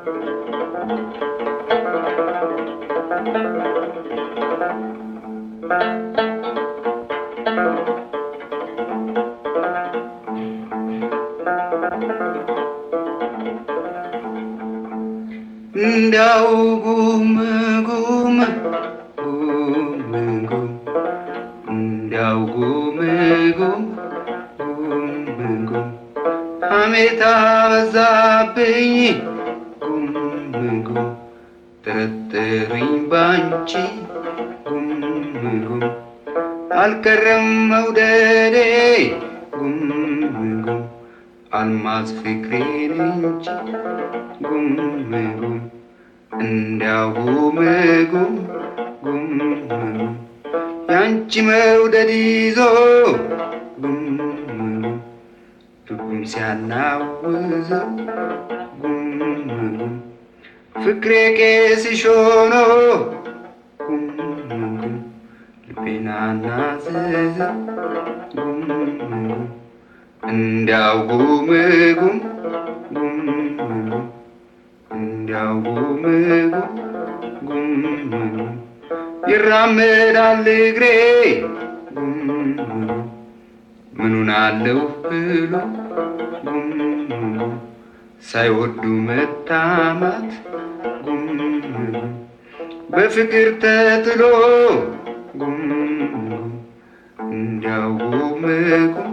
እንዳው ጉም ጉም ጉም ጉም እንዳው ጉም ጉም ጉም ጉም ሐሜታ በዛብኝ ጉም ጉም ጥርጥሩኝ ባንቺ ጉም ጉም አልቀረም መውደዴ ጉም ጉም አልማዝ ፍቅሬን እንጂ ጉም ጉም እንዳው ጉም ጉም ጉም ጉም ያንቺ መውደድ ይዞ ጉም ጉም ልቡን ሲያናውዘው ጉም ጉም ፍቅሬ ቄስሽ ሆኖ ጉም ጉም ልቤን አናዘዘው ጉም ጉም እንዳው ጉም ጉም ጉም ጉም እንዳው ጉም ጉም ጉም ጉም ይራመዳል እግሬ ጉም ጉም ምኑን አለው ብሎ ጉም ጉም ሳይወዱ መታማት ጉም ጉም በፍቅር ተጥሎ ጉም ጉም እንዳው ጉም ጉም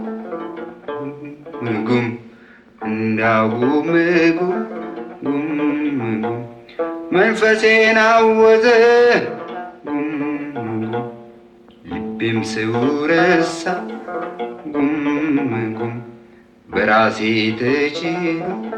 ጉም እንዳው ጉም ጉም ጉም ጉም መንፈሴን አወዘ ጉም ጉም ልቤም ሰው ረሳ ጉም ጉም በራሴ ተችሎ